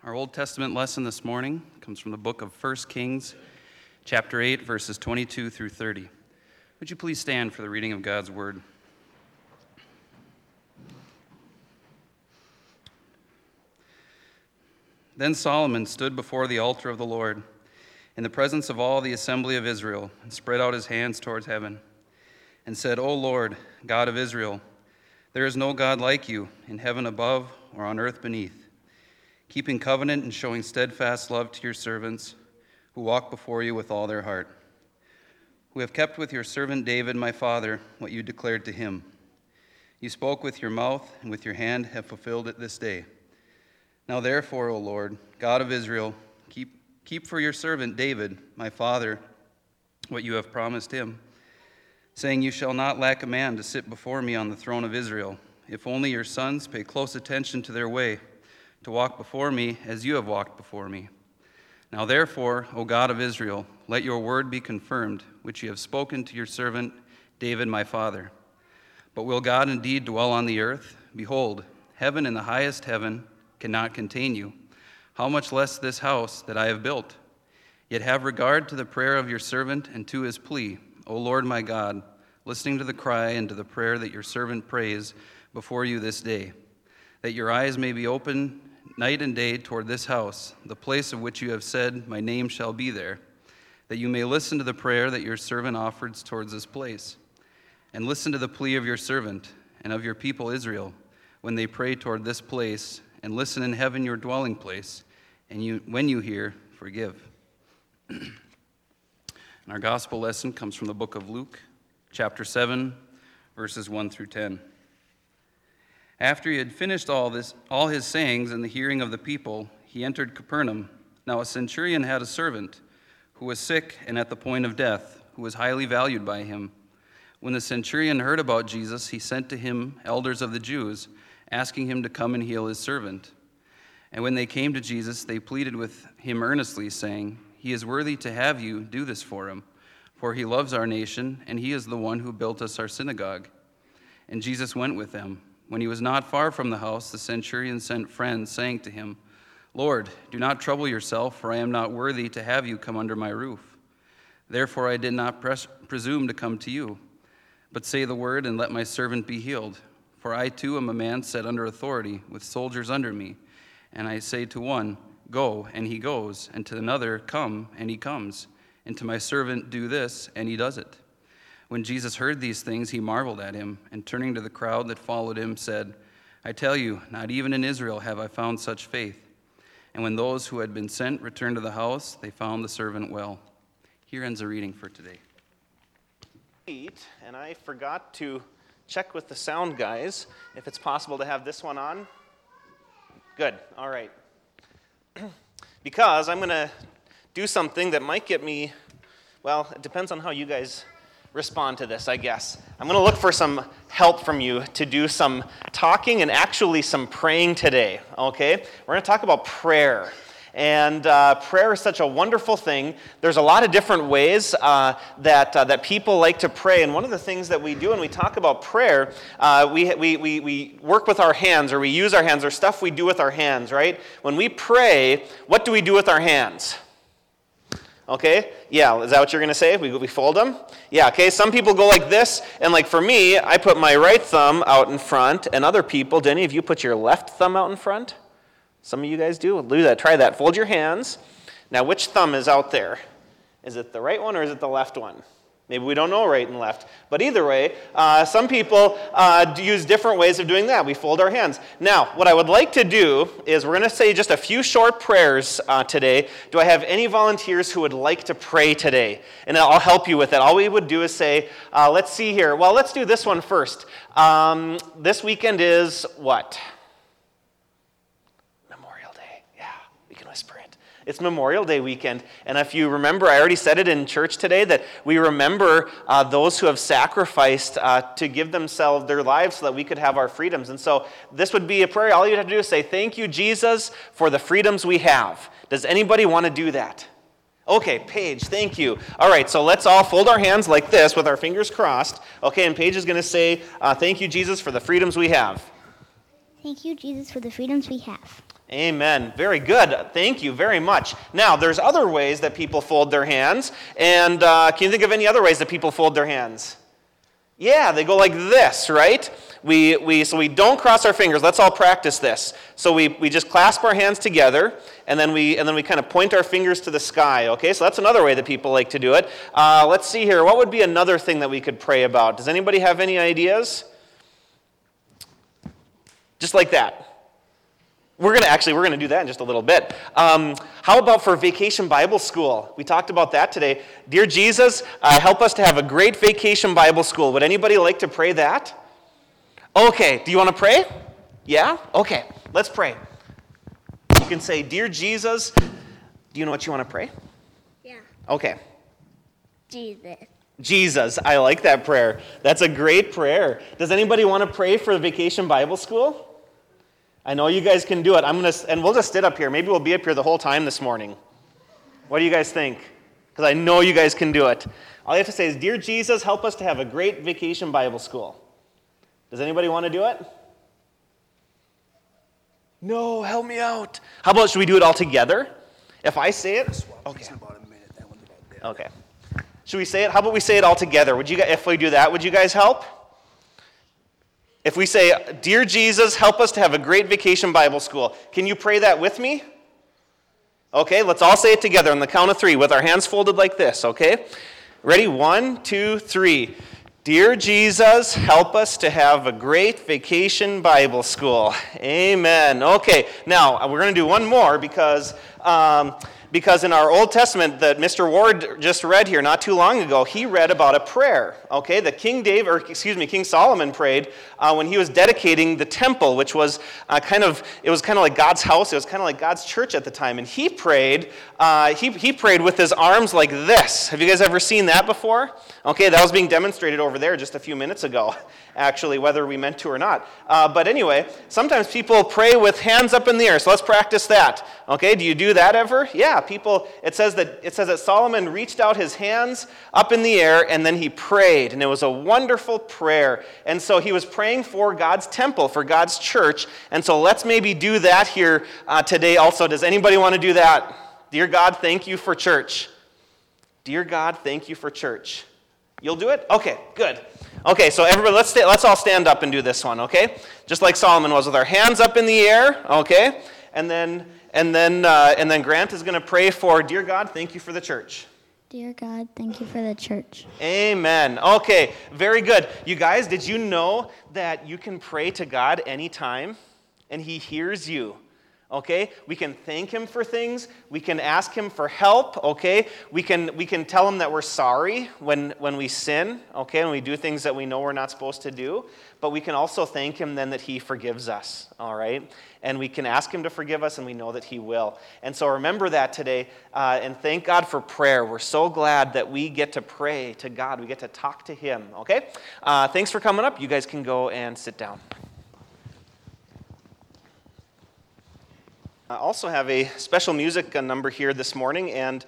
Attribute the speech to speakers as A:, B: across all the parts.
A: Our Old Testament lesson this morning comes from the book of 1 Kings, chapter 8, verses 22 through 30. Would you please stand for the reading of God's word? Then Solomon stood before the altar of the Lord in the presence of all the assembly of Israel and spread out his hands towards heaven and said, O Lord, God of Israel, there is no God like you in heaven above or on earth beneath, keeping covenant and showing steadfast love to your servants who walk before you with all their heart, who have kept with your servant David, my father, what you declared to him. You spoke with your mouth and with your hand have fulfilled it this day. Now therefore, O Lord, God of Israel, keep for your servant David, my father, what you have promised him, saying, You shall not lack a man to sit before me on the throne of Israel, if only your sons pay close attention to their way, to walk before me as you have walked before me. Now therefore, O God of Israel, let your word be confirmed, which you have spoken to your servant David my father. But will God indeed dwell on the earth? Behold, heaven and the highest heaven cannot contain you. How much less this house that I have built? Yet have regard to the prayer of your servant and to his plea, O Lord my God, listening to the cry and to the prayer that your servant prays before you this day, that your eyes may be open night and day toward this house, the place of which you have said, My name shall be there, that you may listen to the prayer that your servant offers towards this place, and listen to the plea of your servant and of your people Israel when they pray toward this place, and listen in heaven your dwelling place, and when you hear, forgive. And our gospel lesson comes from the book of Luke, chapter 7, verses 1 through 10. After he had finished all his sayings in the hearing of the people, he entered Capernaum. Now a centurion had a servant who was sick and at the point of death, who was highly valued by him. When the centurion heard about Jesus, he sent to him elders of the Jews, asking him to come and heal his servant. And when they came to Jesus, they pleaded with him earnestly, saying, He is worthy to have you do this for him, for he loves our nation, and he is the one who built us our synagogue. And Jesus went with them. When he was not far from the house, the centurion sent friends, saying to him, Lord, do not trouble yourself, for I am not worthy to have you come under my roof. Therefore I did not presume to come to you, but say the word, and let my servant be healed. For I too am a man set under authority, with soldiers under me. And I say to one, Go, and he goes, and to another, Come, and he comes, and to my servant, Do this, and he does it. When Jesus heard these things, he marveled at him, and turning to the crowd that followed him, said, I tell you, not even in Israel have I found such faith. And when those who had been sent returned to the house, they found the servant well. Here ends the reading for today.
B: And I forgot to check with the sound guys if it's possible to have this one on. Good, all right. Because I'm going to do something that might get me, well, it depends on how you guys respond to this, I guess. I'm going to look for some help from you to do some talking and actually some praying today, okay? We're going to talk about prayer. And prayer is such a wonderful thing. There's a lot of different ways that people like to pray. And one of the things that we do when we talk about prayer, we work with our hands, or we use our hands, or stuff we do with our hands, right? When we pray, what do we do with our hands? Okay, yeah, is that what you're going to say? We fold them? Yeah, okay, some people go like this, and like for me, I put my right thumb out in front, and other people, do any of you put your left thumb out in front? Some of you guys do. Do that. Try that. Fold your hands. Now, which thumb is out there? Is it the right one or is it the left one? Maybe we don't know right and left. But either way, some people use different ways of doing that. We fold our hands. Now, what I would like to do is we're going to say just a few short prayers today. Do I have any volunteers who would like to pray today? And I'll help you with that. All we would do is say, let's see here. Well, let's do this one first. This weekend is what? It's Memorial Day weekend, and if you remember, I already said it in church today, that we remember those who have sacrificed to give themselves their lives so that we could have our freedoms. And so this would be a prayer. All you have to do is say, Thank you, Jesus, for the freedoms we have. Does anybody want to do that? Okay, Paige, thank you. All right, so let's all fold our hands like this with our fingers crossed. Okay, and Paige is going to say, Thank you, Jesus, for the freedoms we have.
C: Thank you, Jesus, for the freedoms we have.
B: Amen. Very good. Thank you very much. Now, there's other ways that people fold their hands. And can you think of any other ways that people fold their hands? Yeah, they go like this, right? So we don't cross our fingers. Let's all practice this. So we just clasp our hands together, and then we kind of point our fingers to the sky. Okay, so that's another way that people like to do it. Let's see here. What would be another thing that we could pray about? Does anybody have any ideas? Just like that. We're going to do that in just a little bit. How about for Vacation Bible School? We talked about that today. Dear Jesus, help us to have a great Vacation Bible School. Would anybody like to pray that? Okay, do you want to pray? Yeah? Okay, let's pray. You can say, Dear Jesus, do you know what you want to pray?
C: Yeah.
B: Okay.
C: Jesus.
B: I like that prayer. That's a great prayer. Does anybody want to pray for the Vacation Bible School? I know you guys can do it. And we'll just sit up here. Maybe we'll be up here the whole time this morning. What do you guys think? Because I know you guys can do it. All you have to say is, Dear Jesus, help us to have a great Vacation Bible School. Does anybody want to do it? No, help me out. How about, should we do it all together? If I say it? Okay. Okay. Should we say it? How about we say it all together? If we do that, would you guys help? If we say, Dear Jesus, help us to have a great Vacation Bible School. Can you pray that with me? Okay, let's all say it together on the count of 3 with our hands folded like this, okay? Ready? 1, 2, 3. Dear Jesus, help us to have a great Vacation Bible School. Amen. Okay, now we're going to do one more because in our Old Testament that Mr. Ward just read here not too long ago, he read about a prayer, okay, that King Solomon prayed when he was dedicating the temple, which was kind of like God's house. It was kind of like God's church at the time. And he prayed with his arms like this. Have you guys ever seen that before? Okay, that was being demonstrated over there just a few minutes ago, actually, whether we meant to or not. But anyway, sometimes people pray with hands up in the air, so let's practice that. Okay, do you do that ever? Yeah, it says that Solomon reached out his hands up in the air, and then he prayed, and it was a wonderful prayer. And so he was praying for God's temple, for God's church, and so let's maybe do that here today also. Does anybody want to do that? Dear God, thank you for church. Dear God, thank you for church. You'll do it? Okay, good. Okay, so everybody, let's all stand up and do this one, okay? Just like Solomon was, with our hands up in the air, okay? And then Grant is going to pray for, Dear God, thank you for the church.
C: Dear God, thank you for the church.
B: Amen. Okay, very good. You guys, did you know that you can pray to God anytime and he hears you? Okay, we can thank him for things. We can ask him for help. Okay, we can tell him that we're sorry when we sin. Okay, and we do things that we know we're not supposed to do. But we can also thank him then that he forgives us. All right, and we can ask him to forgive us, and we know that he will. And so remember that today, and thank God for prayer. We're so glad that we get to pray to God. We get to talk to him. Okay, thanks for coming up. You guys can go and sit down. I also have a special music number here this morning, and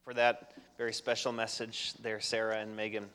B: for that very special message there, Sarah and Megan.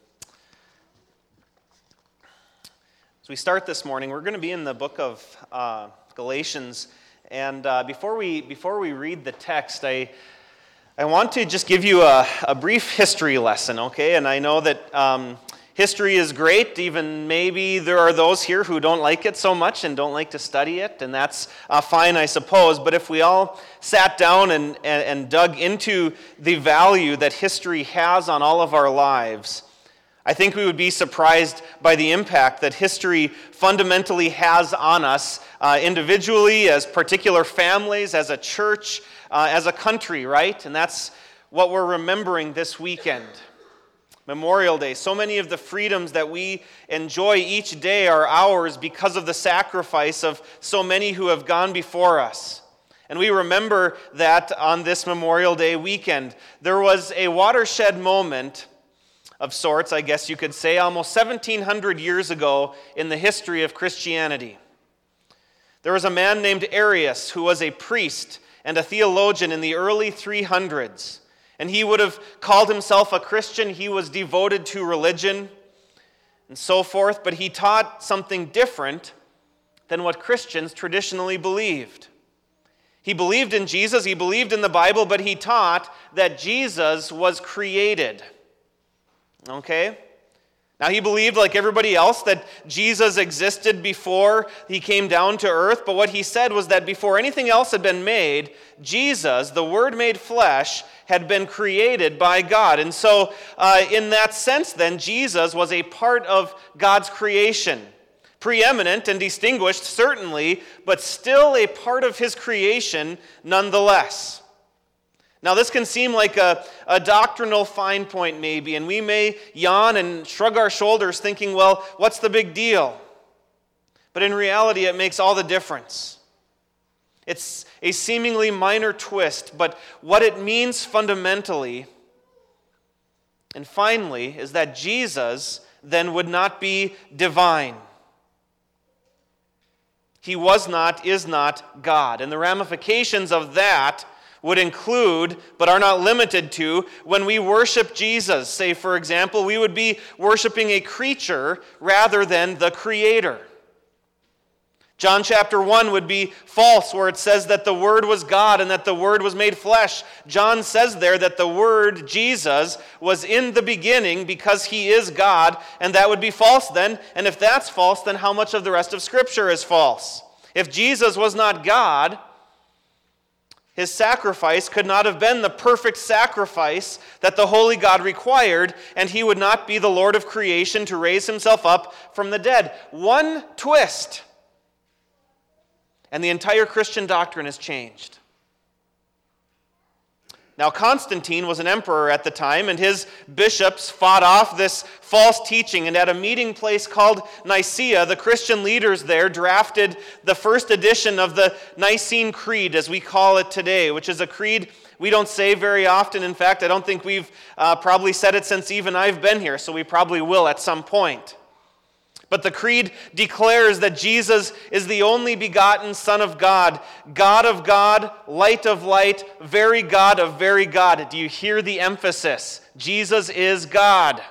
B: As we start this morning, we're going to be in the book of Galatians, and before we read the text, I want to just give you a brief history lesson, okay? And I know that history is great. Even maybe there are those here who don't like it so much and don't like to study it, and that's fine, I suppose. But if we all sat down and dug into the value that history has on all of our lives, I think we would be surprised by the impact that history fundamentally has on us individually, as particular families, as a church, as a country, right? And that's what we're remembering this weekend. Memorial Day. So many of the freedoms that we enjoy each day are ours because of the sacrifice of so many who have gone before us. And we remember that on this Memorial Day weekend. There was a watershed moment of sorts, I guess you could say, almost 1,700 years ago in the history of Christianity. There was a man named Arius who was a priest and a theologian in the early 300s. And he would have called himself a Christian. He was devoted to religion and so forth, but he taught something different than what Christians traditionally believed. He believed in Jesus, he believed in the Bible, but he taught that Jesus was created. Okay? Now, he believed, like everybody else, that Jesus existed before he came down to earth, but what he said was that before anything else had been made, Jesus, the Word made flesh, had been created by God. And so, in that sense, then, Jesus was a part of God's creation. Preeminent and distinguished, certainly, but still a part of his creation nonetheless. Now, this can seem like a doctrinal fine point maybe, and we may yawn and shrug our shoulders thinking, well, what's the big deal? But in reality, it makes all the difference. It's a seemingly minor twist, but what it means fundamentally and finally is that Jesus then would not be divine. He was not, is not God. And the ramifications of that would include, but are not limited to, when we worship Jesus. Say, for example, we would be worshiping a creature rather than the Creator. John chapter 1 would be false, where it says that the Word was God and that the Word was made flesh. John says there that the Word, Jesus, was in the beginning because he is God, and that would be false then. And if that's false, then how much of the rest of Scripture is false? If Jesus was not God, his sacrifice could not have been the perfect sacrifice that the holy God required, and he would not be the Lord of creation to raise himself up from the dead. One twist, and the entire Christian doctrine is changed. Now, Constantine was an emperor at the time, and his bishops fought off this false teaching. And at a meeting place called Nicaea, the Christian leaders there drafted the first edition of the Nicene Creed, as we call it today, which is a creed we don't say very often. In fact, I don't think we've probably said it since even I've been here, so we probably will at some point. But the creed declares that Jesus is the only begotten Son of God, God of God, light of light, very God of very God. Do you hear the emphasis? Jesus is God.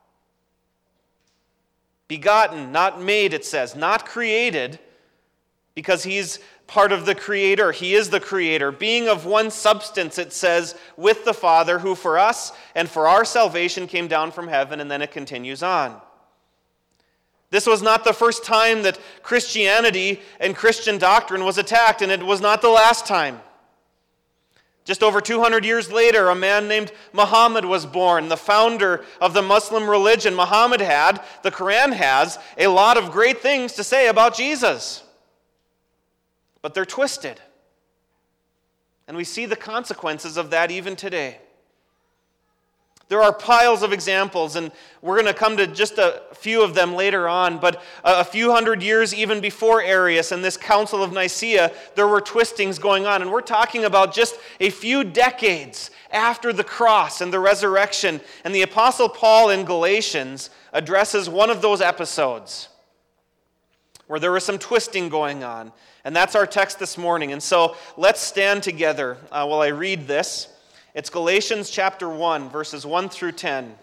B: Begotten, not made, it says, not created, because he's part of the Creator. He is the Creator. Being of one substance, it says, with the Father, who for us and for our salvation came down from heaven, and then it continues on. This was not the first time that Christianity and Christian doctrine was attacked, and it was not the last time. Just over 200 years later, a man named Muhammad was born, the founder of the Muslim religion. Muhammad had, the Quran has, a lot of great things to say about Jesus. But they're twisted. And we see the consequences of that even today. There are piles of examples, and we're going to come to just a few of them later on, but a few hundred years even before Arius and this Council of Nicaea, there were twistings going on, and we're talking about just a few decades after the cross and the resurrection, and the Apostle Paul in Galatians addresses one of those episodes where there was some twisting going on, and that's our text this morning. And so let's stand together while I read this. It's Galatians chapter 1, verses 1 through 10.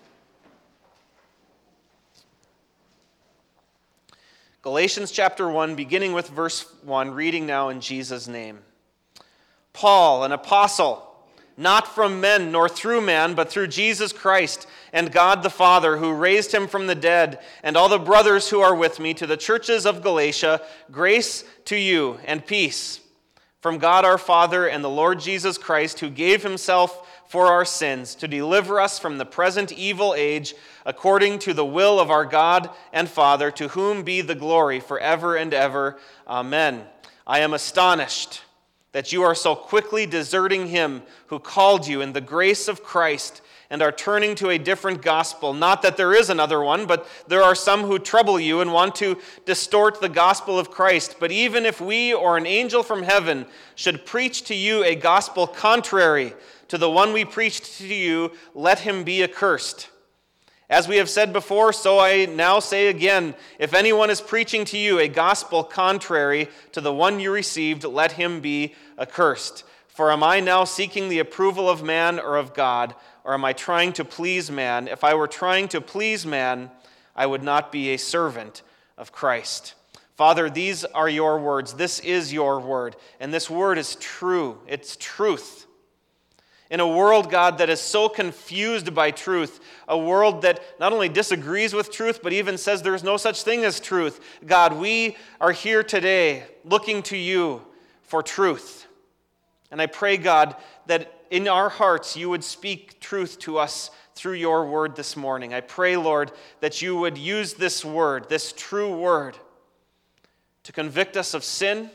B: Galatians chapter 1, beginning with verse 1, reading now in Jesus' name. Paul, an apostle, not from men nor through man, but through Jesus Christ and God the Father, who raised him from the dead, and all the brothers who are with me, to the churches of Galatia, grace to you and peace from God our Father and the Lord Jesus Christ, who gave himself for our sins to deliver us from the present evil age, according to the will of our God and Father, to whom be the glory forever and ever. Amen. I am astonished that you are so quickly deserting him who called you in the grace of Christ and are turning to a different gospel. Not that there is another one, but there are some who trouble you and want to distort the gospel of Christ. But even if we or an angel from heaven should preach to you a gospel contrary to the one we preached to you, let him be accursed. As we have said before, so I now say again, if anyone is preaching to you a gospel contrary to the one you received, let him be accursed. For am I now seeking the approval of man or of God, or am I trying to please man? If I were trying to please man, I would not be a servant of Christ. Father, these are your words. This is your word, and this word is true. It's truth. In a world, God, that is so confused by truth, a world that not only disagrees with truth, but even says there's no such thing as truth, God, we are here today looking to you for truth. And I pray, God, that in our hearts you would speak truth to us through your word this morning. I pray, Lord, that you would use this word, this true word, to convict us of sin,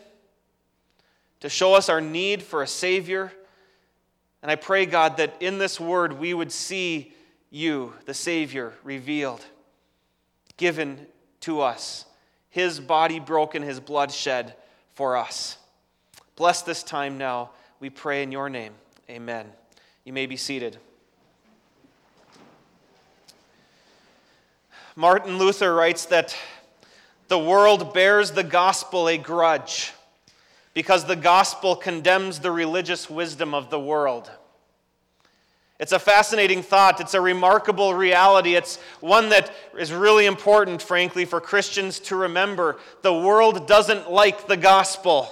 B: to show us our need for a Savior. And I pray, God, that in this word we would see you, the Savior, revealed, given to us, his body broken, his blood shed for us. Bless this time now, we pray in your name. Amen. You may be seated. Martin Luther writes that the world bears the gospel a grudge, because the gospel condemns the religious wisdom of the world. It's a fascinating thought. It's a remarkable reality. It's one that is really important, frankly, for Christians to remember. The world doesn't like the gospel.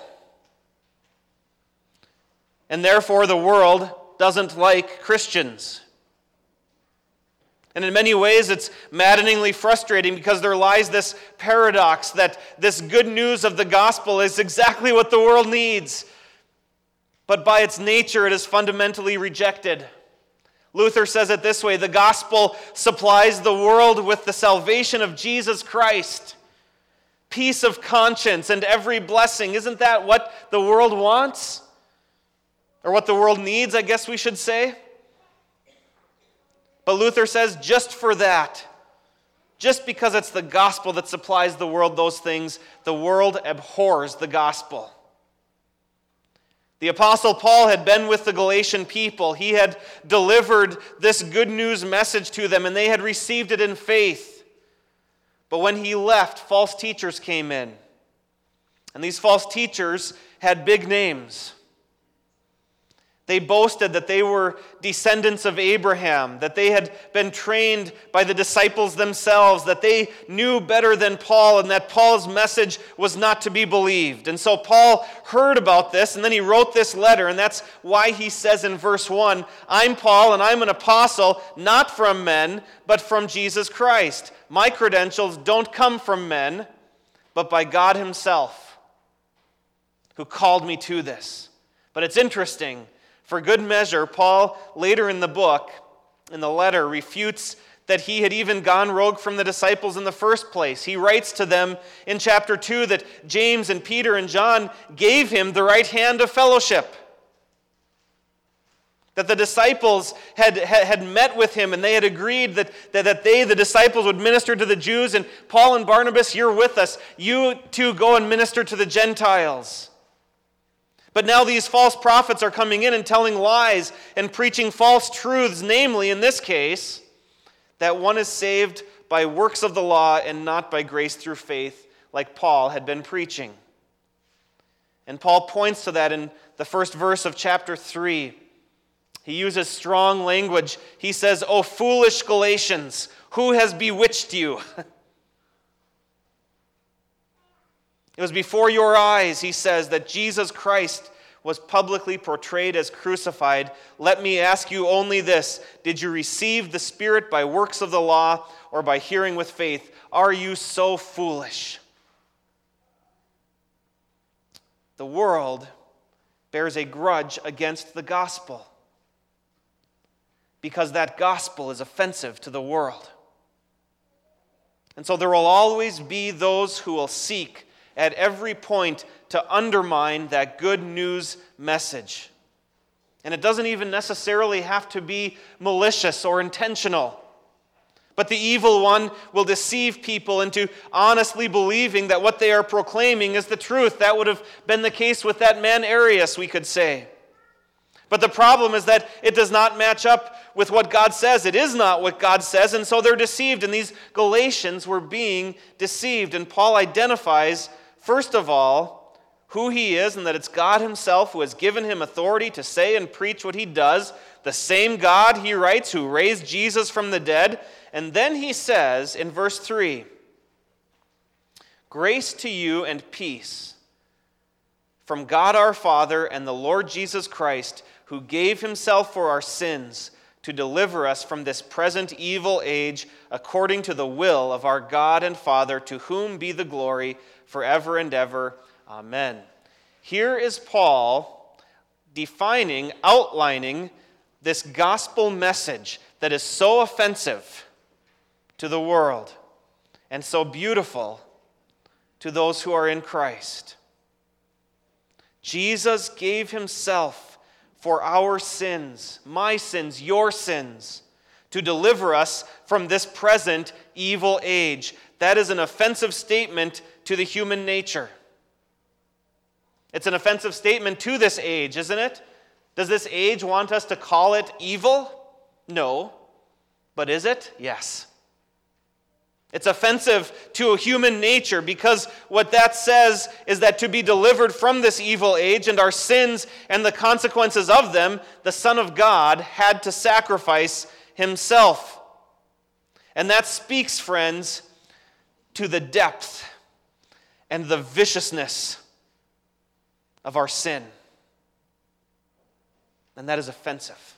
B: And therefore, the world doesn't like Christians. And in many ways, it's maddeningly frustrating because there lies this paradox that this good news of the gospel is exactly what the world needs. But by its nature, it is fundamentally rejected. Luther says it this way: the gospel supplies the world with the salvation of Jesus Christ, peace of conscience, and every blessing. Isn't that what the world wants? Or what the world needs, I guess we should say? But Luther says just for that, just because it's the gospel that supplies the world those things, the world abhors the gospel. The Apostle Paul had been with the Galatian people. He had delivered this good news message to them, and they had received it in faith. But when he left, false teachers came in. And these false teachers had big names. They boasted that they were descendants of Abraham, that they had been trained by the disciples themselves, that they knew better than Paul, and that Paul's message was not to be believed. And so Paul heard about this, and then he wrote this letter, and that's why he says in verse 1, I'm Paul, and I'm an apostle, not from men, but from Jesus Christ. My credentials don't come from men, but by God himself, who called me to this. But it's interesting. For good measure, Paul, later in the book, in the letter, refutes that he had even gone rogue from the disciples in the first place. He writes to them in chapter 2 that James and Peter and John gave him the right hand of fellowship. That the disciples had met with him and they had agreed that they, the disciples, would minister to the Jews. And Paul and Barnabas, you're with us. You too go and minister to the Gentiles. But now these false prophets are coming in and telling lies and preaching false truths, namely, in this case, that one is saved by works of the law and not by grace through faith, like Paul had been preaching. And Paul points to that in the first verse of chapter 3 He uses strong language. He says, "O foolish Galatians, who has bewitched you?" It was before your eyes, he says, that Jesus Christ was publicly portrayed as crucified. Let me ask you only this: did you receive the Spirit by works of the law or by hearing with faith? Are you so foolish? The world bears a grudge against the gospel because that gospel is offensive to the world. And so there will always be those who will seek at every point to undermine that good news message. And it doesn't even necessarily have to be malicious or intentional. But the evil one will deceive people into honestly believing that what they are proclaiming is the truth. That would have been the case with that man Arius, we could say. But the problem is that it does not match up with what God says. It is not what God says, and so they're deceived. And these Galatians were being deceived. And Paul identifies, first of all, who he is, and that it's God himself who has given him authority to say and preach what he does. The same God, he writes, who raised Jesus from the dead. And then he says in verse 3, "Grace to you and peace from God our Father and the Lord Jesus Christ, who gave himself for our sins to deliver us from this present evil age, according to the will of our God and Father, to whom be the glory forever and ever. Amen." Here is Paul defining, outlining this gospel message that is so offensive to the world and so beautiful to those who are in Christ. Jesus gave himself for our sins, my sins, your sins, to deliver us from this present evil age. That is an offensive statement to the human nature. It's an offensive statement to this age, isn't it? Does this age want us to call it evil? No. But is it? Yes. It's offensive to human nature because what that says is that to be delivered from this evil age and our sins and the consequences of them, the Son of God had to sacrifice himself. And that speaks, friends, to the depth and the viciousness of our sin. And that is offensive.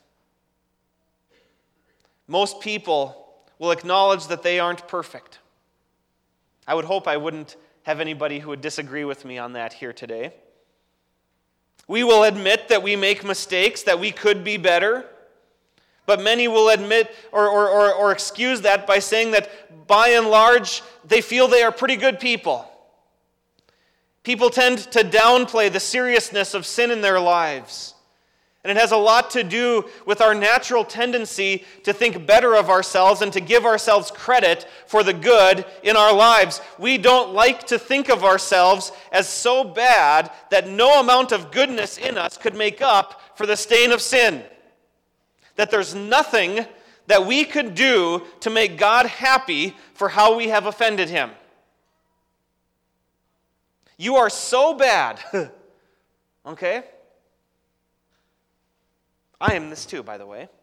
B: Most people will acknowledge that they aren't perfect. I would hope I wouldn't have anybody who would disagree with me on that here today. We will admit that we make mistakes, that we could be better, but many will admit or excuse that by saying that by and large, they feel they are pretty good people. People tend to downplay the seriousness of sin in their lives. And it has a lot to do with our natural tendency to think better of ourselves and to give ourselves credit for the good in our lives. We don't like to think of ourselves as so bad that no amount of goodness in us could make up for the stain of sin. That there's nothing that we could do to make God happy for how we have offended him. You are so bad. Okay? I am this too, by the way.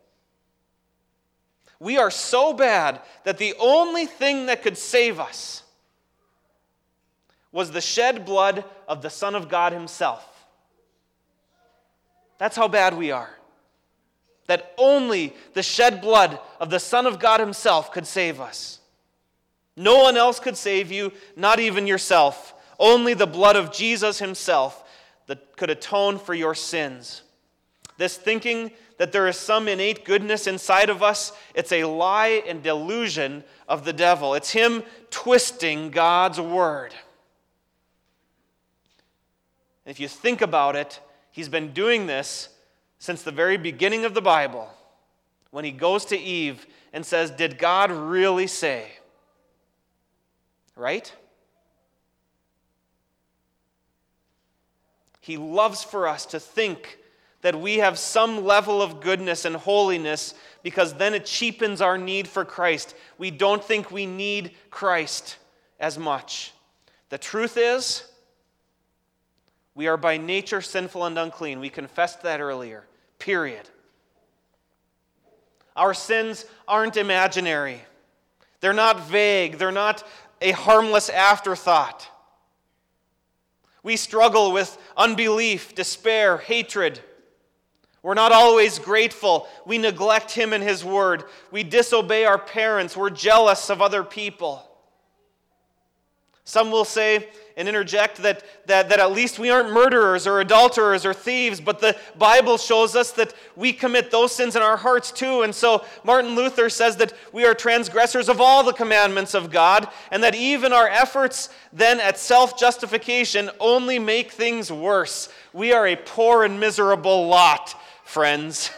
B: We are so bad that the only thing that could save us was the shed blood of the Son of God himself. That's how bad we are. That only the shed blood of the Son of God himself could save us. No one else could save you, not even yourself. Only the blood of Jesus himself that could atone for your sins. This thinking that there is some innate goodness inside of us, it's a lie and delusion of the devil. It's him twisting God's word. If you think about it, he's been doing this since the very beginning of the Bible, when he goes to Eve and says, "Did God really say?" Right? He loves for us to think that we have some level of goodness and holiness because then it cheapens our need for Christ. We don't think we need Christ as much. The truth is, we are by nature sinful and unclean. We confessed that earlier. Period. Our sins aren't imaginary. They're not vague. They're not a harmless afterthought. We struggle with unbelief, despair, hatred. We're not always grateful. We neglect Him and His Word. We disobey our parents. We're jealous of other people. Some will say and interject that at least we aren't murderers or adulterers or thieves, but the Bible shows us that we commit those sins in our hearts too. And so Martin Luther says that we are transgressors of all the commandments of God, and that even our efforts then at self-justification only make things worse. We are a poor and miserable lot, friends.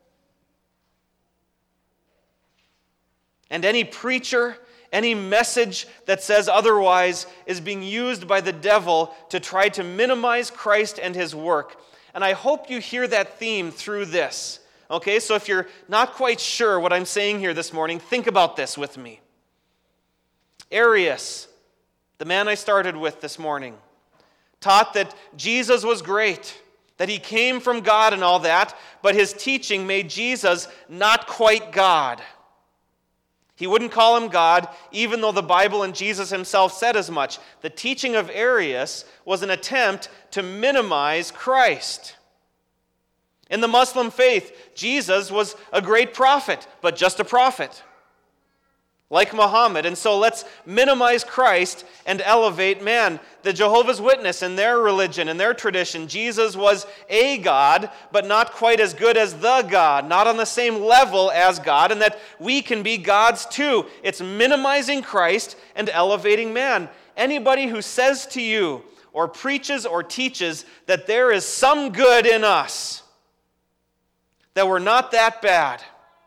B: And any preacher, any message that says otherwise is being used by the devil to try to minimize Christ and His work. And I hope you hear that theme through this. Okay, so if you're not quite sure what I'm saying here this morning, think about this with me. Arius, the man I started with this morning, taught that Jesus was great, that He came from God and all that, but his teaching made Jesus not quite God. He wouldn't call Him God, even though the Bible and Jesus Himself said as much. The teaching of Arius was an attempt to minimize Christ. In the Muslim faith, Jesus was a great prophet, but just a prophet, like Muhammad. And so let's minimize Christ and elevate man. The Jehovah's Witness, in their religion, in their tradition, Jesus was a God, but not quite as good as the God, not on the same level as God, and that we can be gods too. It's minimizing Christ and elevating man. Anybody who says to you, or preaches or teaches that there is some good in us, that we're not that bad,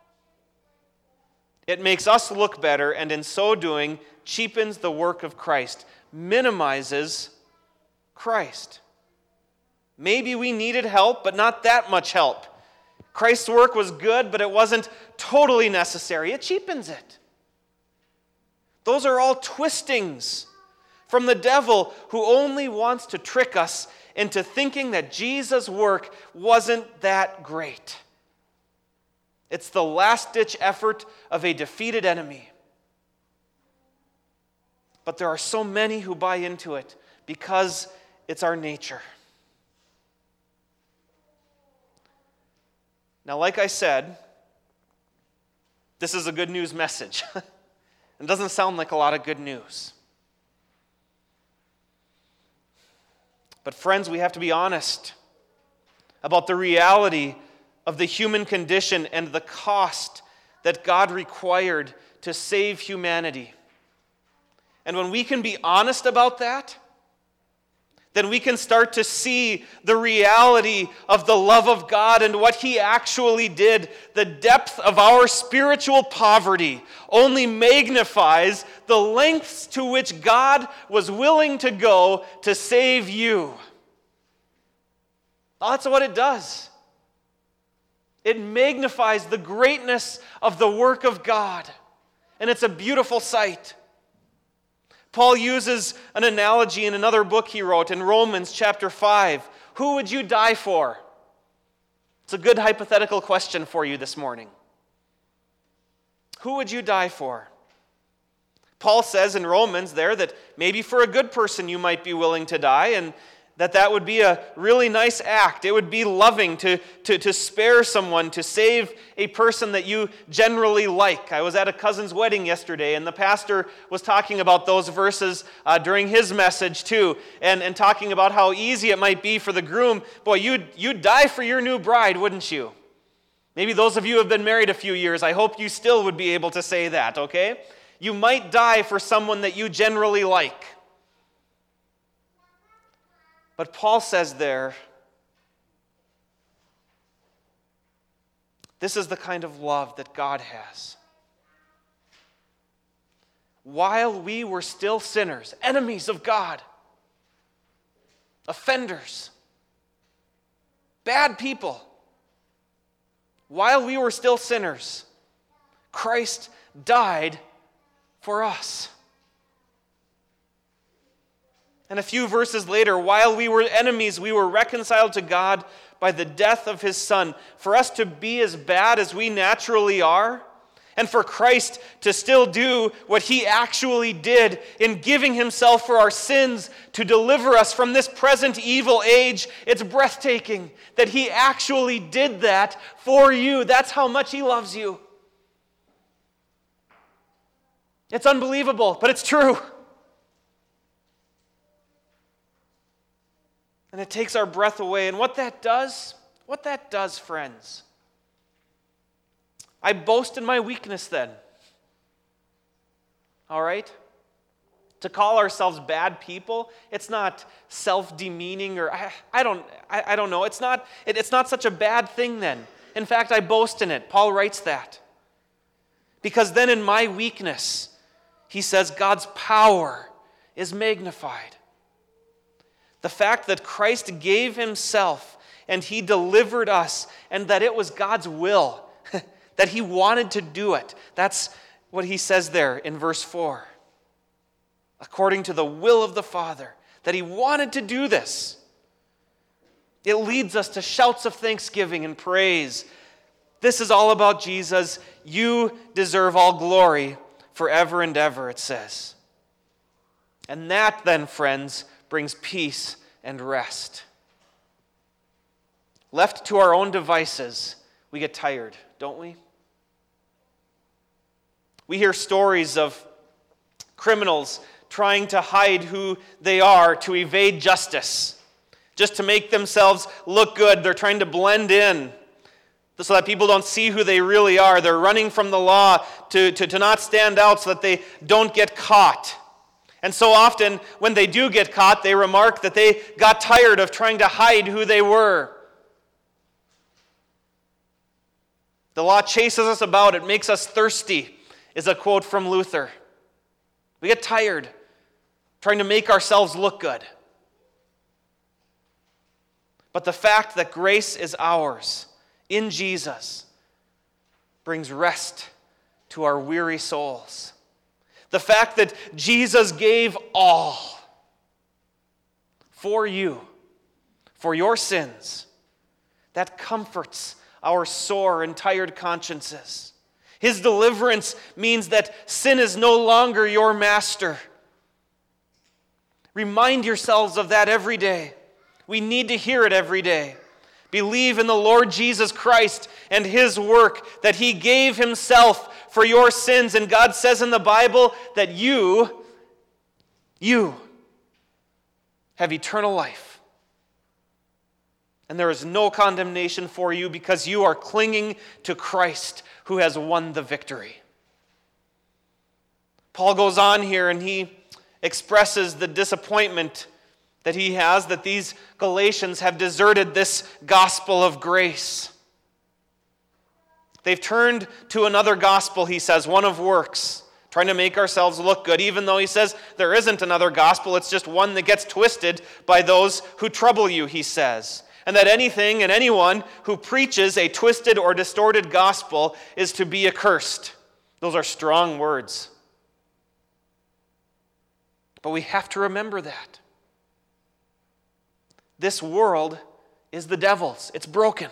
B: it makes us look better, and in so doing, cheapens the work of Christ, minimizes Christ. Maybe we needed help, but not that much help. Christ's work was good, but it wasn't totally necessary. It cheapens it. Those are all twistings from the devil, who only wants to trick us into thinking that Jesus' work wasn't that great. It's the last-ditch effort of a defeated enemy. But there are so many who buy into it because it's our nature. Now, like I said, this is a good news message. It doesn't sound like a lot of good news. But friends, we have to be honest about the reality of the human condition and the cost that God required to save humanity. And when we can be honest about that, then we can start to see the reality of the love of God and what He actually did. The depth of our spiritual poverty only magnifies the lengths to which God was willing to go to save you. That's what it does. It magnifies the greatness of the work of God. And it's a beautiful sight. Paul uses an analogy in another book he wrote in Romans chapter 5. Who would you die for? It's a good hypothetical question for you this morning. Who would you die for? Paul says in Romans there that maybe for a good person you might be willing to die, and that would be a really nice act. It would be loving to spare someone, to save a person that you generally like. I was at a cousin's wedding yesterday, and the pastor was talking about those verses during his message too, and talking about how easy it might be for the groom. Boy, you'd die for your new bride, wouldn't you? Maybe those of you who have been married a few years, I hope you still would be able to say that, okay? You might die for someone that you generally like. But Paul says there, this is the kind of love that God has. While we were still sinners, enemies of God, offenders, bad people, while we were still sinners, Christ died for us. And a few verses later, while we were enemies, we were reconciled to God by the death of his Son, for us to be as bad as we naturally are, and for Christ to still do what he actually did in giving himself for our sins to deliver us from this present evil age, it's breathtaking that he actually did that for you. That's how much he loves you. It's unbelievable, but it's true. And it takes our breath away. And what that does, friends, I boast in my weakness then. All right? To call ourselves bad people, it's not self-demeaning or I don't know. It's not such a bad thing then. In fact, I boast in it. Paul writes that. Because then in my weakness, he says God's power is magnified. The fact that Christ gave himself and he delivered us and that it was God's will, that he wanted to do it. That's what he says there in verse 4. According to the will of the Father, that he wanted to do this. It leads us to shouts of thanksgiving and praise. This is all about Jesus. You deserve all glory forever and ever, it says. And that then, friends, brings peace and rest. Left to our own devices, we get tired, don't we? We hear stories of criminals trying to hide who they are to evade justice, just to make themselves look good. They're trying to blend in so that people don't see who they really are. They're running from the law to not stand out so that they don't get caught. And so often, when they do get caught, they remark that they got tired of trying to hide who they were. The law chases us about. It makes us thirsty, is a quote from Luther. We get tired trying to make ourselves look good. But the fact that grace is ours in Jesus brings rest to our weary souls. The fact that Jesus gave all for you, for your sins, that comforts our sore and tired consciences. His deliverance means that sin is no longer your master. Remind yourselves of that every day. We need to hear it every day. Believe in the Lord Jesus Christ and his work, that he gave himself for your sins. And God says in the Bible that you have eternal life. And there is no condemnation for you because you are clinging to Christ who has won the victory. Paul goes on here and he expresses the disappointment that he has that these Galatians have deserted this gospel of grace. They've turned to another gospel, he says, one of works, trying to make ourselves look good, even though he says there isn't another gospel, it's just one that gets twisted by those who trouble you, he says. And that anything and anyone who preaches a twisted or distorted gospel is to be accursed. Those are strong words. But we have to remember that. This world is the devil's. It's broken.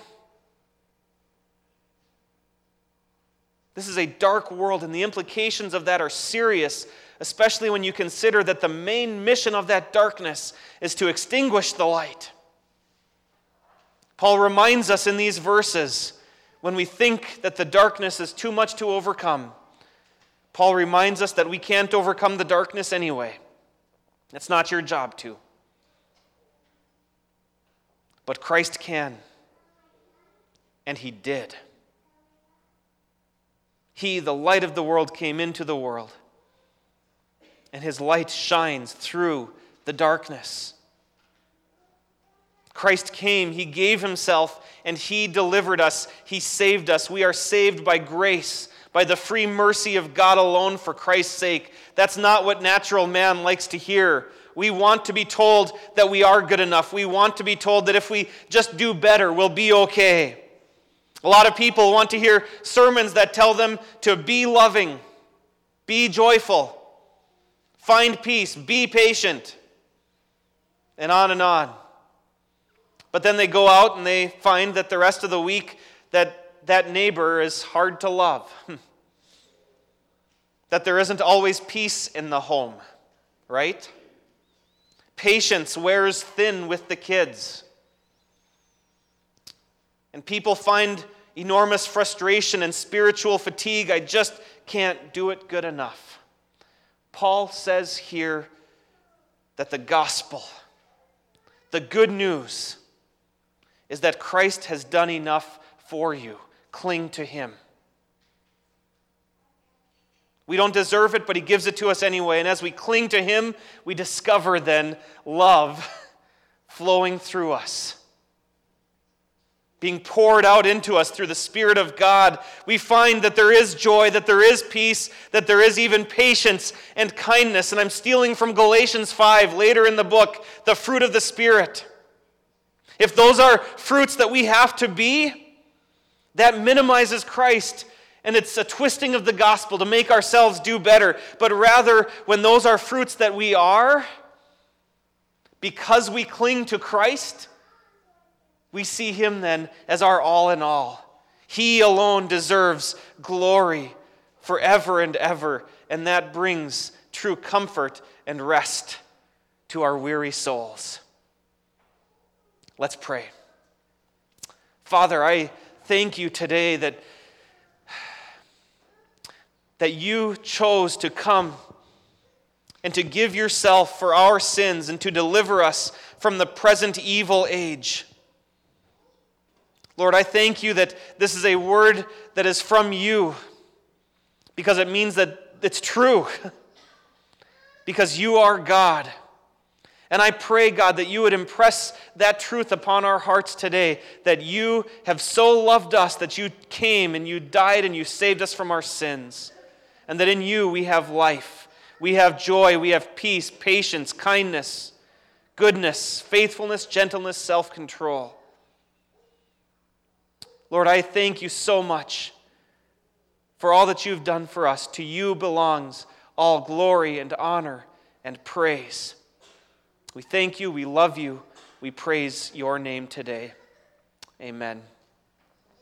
B: This is a dark world, and the implications of that are serious, especially when you consider that the main mission of that darkness is to extinguish the light. Paul reminds us in these verses, when we think that the darkness is too much to overcome, Paul reminds us that we can't overcome the darkness anyway. It's not your job to. But Christ can. And he did. He, the light of the world, came into the world. And his light shines through the darkness. Christ came, he gave himself, and he delivered us. He saved us. We are saved by grace, by the free mercy of God alone for Christ's sake. That's not what natural man likes to hear. We want to be told that we are good enough. We want to be told that if we just do better, we'll be okay. A lot of people want to hear sermons that tell them to be loving, be joyful, find peace, be patient, and on and on. But then they go out and they find that the rest of the week that neighbor is hard to love. That there isn't always peace in the home, right? Patience wears thin with the kids. And people find enormous frustration and spiritual fatigue. I just can't do it good enough. Paul says here that the gospel, the good news, is that Christ has done enough for you. Cling to him. We don't deserve it, but he gives it to us anyway. And as we cling to him, we discover then love flowing through us, being poured out into us through the Spirit of God. We find that there is joy, that there is peace, that there is even patience and kindness. And I'm stealing from Galatians 5 later in the book, the fruit of the Spirit. If those are fruits that we have to be, that minimizes Christ, and it's a twisting of the gospel to make ourselves do better. But rather, when those are fruits that we are, because we cling to Christ, we see him then as our all in all. He alone deserves glory forever and ever, and that brings true comfort and rest to our weary souls. Let's pray. Father, I thank you today that you chose to come and to give yourself for our sins and to deliver us from the present evil age. Lord, I thank you that this is a word that is from you because it means that it's true, because you are God. And I pray, God, that you would impress that truth upon our hearts today, that you have so loved us that you came and you died and you saved us from our sins, and that in you we have life, we have joy, we have peace, patience, kindness, goodness, faithfulness, gentleness, self-control. Lord, I thank you so much for all that you've done for us. To you belongs all glory and honor and praise. We thank you, we love you, we praise your name today. Amen.